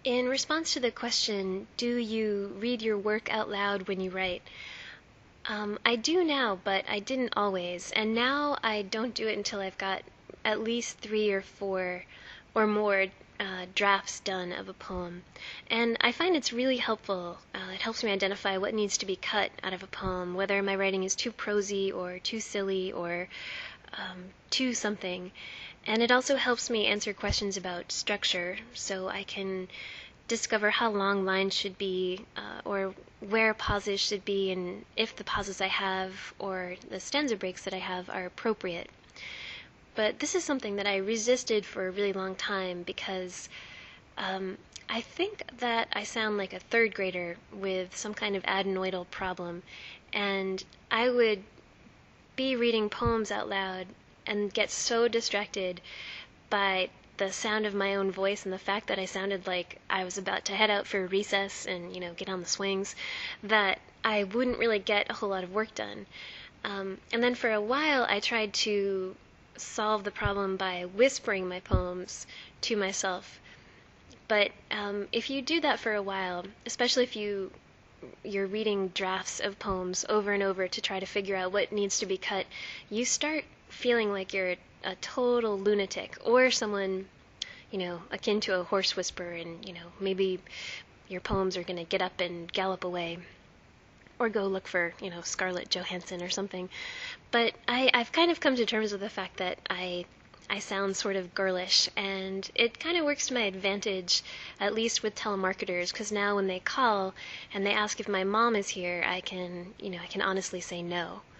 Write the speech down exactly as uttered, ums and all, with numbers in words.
In response to the question, do you read your work out loud when you write? Um, I do now, but I didn't always. And now I don't do it until I've got at least three or four or more uh, drafts done of a poem. And I find it's really helpful. Uh, it helps me identify what needs to be cut out of a poem, whether my writing is too prosy or too silly or um, too something. And it also helps me answer questions about structure, so I can discover how long lines should be, uh, or where pauses should be, and if the pauses I have or the stanza breaks that I have are appropriate. But this is something that I resisted for a really long time because um, I think that I sound like a third grader with some kind of adenoidal problem, and I would be reading poems out loud and get so distracted by the sound of my own voice and the fact that I sounded like I was about to head out for recess and, you know, get on the swings, that I wouldn't really get a whole lot of work done. Um, and then for a while, I tried to solve the problem by whispering my poems to myself. But um, if you do that for a while, especially if you you're reading drafts of poems over and over to try to figure out what needs to be cut, you start feeling like you're a total lunatic or someone, you know, akin to a horse whisperer, and, you know, maybe your poems are going to get up and gallop away or go look for, you know, Scarlett Johansson or something. But I, I've kind of come to terms with the fact that I I sound sort of girlish, and it kind of works to my advantage, at least with telemarketers, because now when they call and they ask if my mom is here, I can, you know, I can honestly say no.